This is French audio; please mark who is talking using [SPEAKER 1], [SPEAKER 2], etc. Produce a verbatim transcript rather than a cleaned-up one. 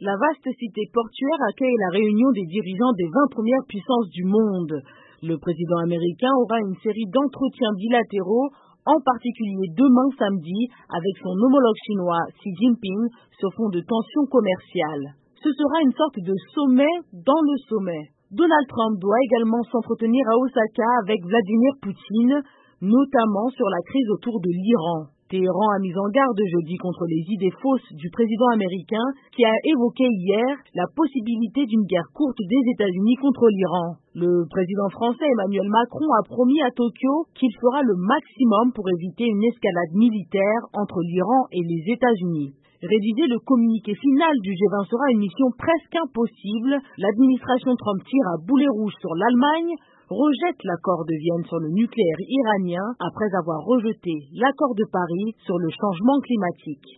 [SPEAKER 1] La vaste cité portuaire accueille la réunion des dirigeants des vingt premières puissances du monde. Le président américain aura une série d'entretiens bilatéraux, en particulier demain samedi, avec son homologue chinois Xi Jinping, sur fond de tensions commerciales. Ce sera une sorte de sommet dans le sommet. Donald Trump doit également s'entretenir à Osaka avec Vladimir Poutine, notamment sur la crise autour de l'Iran. Téhéran a mis en garde jeudi contre les idées fausses du président américain qui a évoqué hier la possibilité d'une guerre courte des États-Unis contre l'Iran. Le président français Emmanuel Macron a promis à Tokyo qu'il fera le maximum pour éviter une escalade militaire entre l'Iran et les États-Unis. Rédiger le communiqué final du G vingt sera une mission presque impossible. L'administration Trump tire à boulet rouge sur l'Allemagne, rejette l'accord de Vienne sur le nucléaire iranien après avoir rejeté l'accord de Paris sur le changement climatique.